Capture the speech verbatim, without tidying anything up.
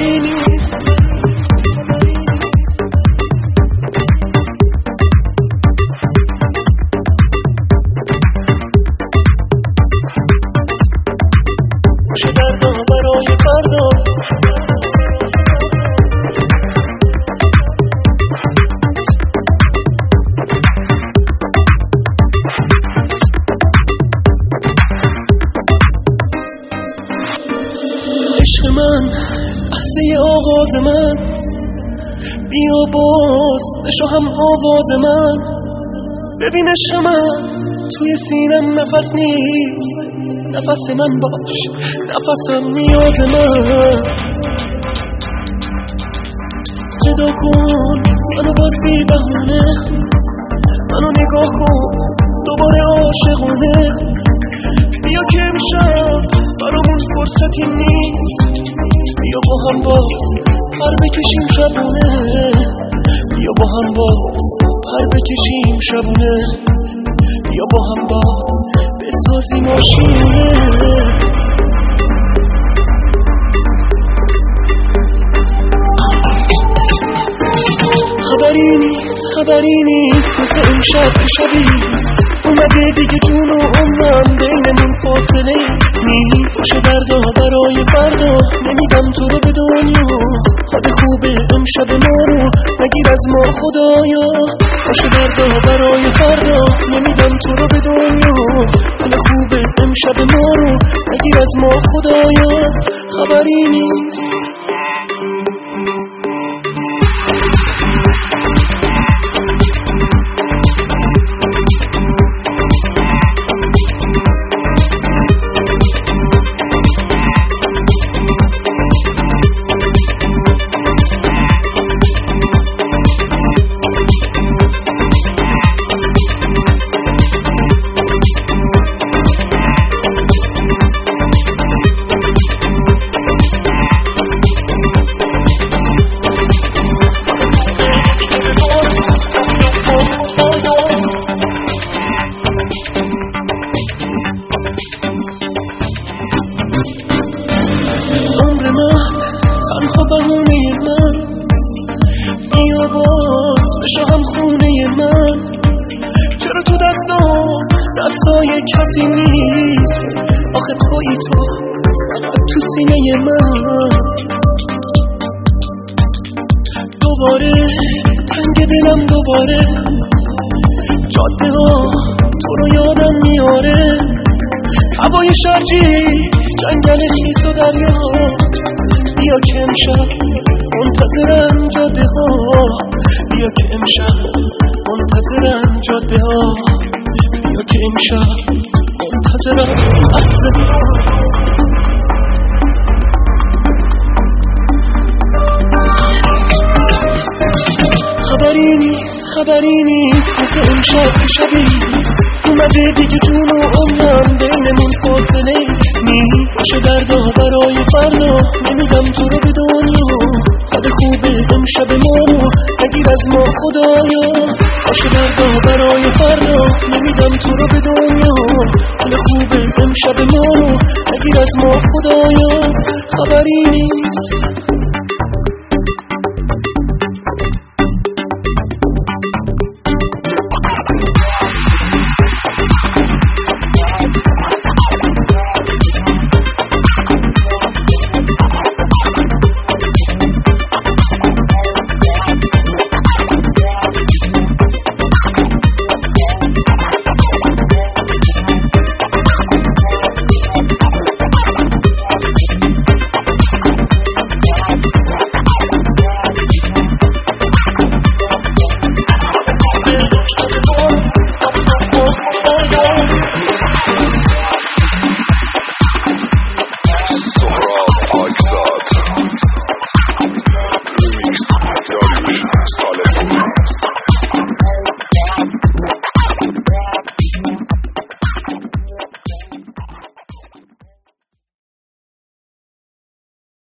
خبری نیست. باشه دردا برای فردا. عشق من لحظه آغاز من، بیا باز بشو هم آواز من. ببین عشق من توی سینم نفس نیست، نفس من باش نفسم نیاز من. صدا کن منو باز بی بهونه، منو نگاه کن دوباره عاشقونه. بیا که امشب برامون فرصتی نیست، بیا با هم باز پر بکشیم شبونه. بیا با هم باز پر بکشیم شبونه. بیا با هم باز بسازیم آشیونه. خبری نیست خبری نیست مثل اون شب که شبی اومده دیگه جون و عمرم بینمون فاصله نیست. باشه دردا برای فردا، نمیدم تو رو به دنیا. حال خوبه امشب ما رو نگیر از ما خدایا. باشه دردا برای فردا، نمیدم تو رو به دنیا. حال خوبه امشب ما رو نگیر از ما خدایا. خبری نیست. تنها بهونه من، بیا باز بشو هم خونه من. چرا تو دستام دستای کسی نیست، آخه تویی تو فقط تو سینه من. دوباره تنگ دلم دوباره، جاده ها تو رو یادم میاره. هوای شرجی جنگل خیس و دریا، بیا که امشب منتظرم جاده ها. بیا که امشب منتظرم جاده ها. بیا که امشب منتظرم لحظه ها. خبری نیست خبری نیست مثل امشب که شبی اومده دیگه جون و عمرم بینمون فاصله نیست. باشه دردا برای فردا، نمیدم تو رو به دنیا. حال خوبه امشب ما رو نگیر از ما خدایا. باشه دردا برای فردا، نمیدم تو رو به دنیا. حال خوبه امشب ما رو نگیر از ما خدایا. خبری نیست.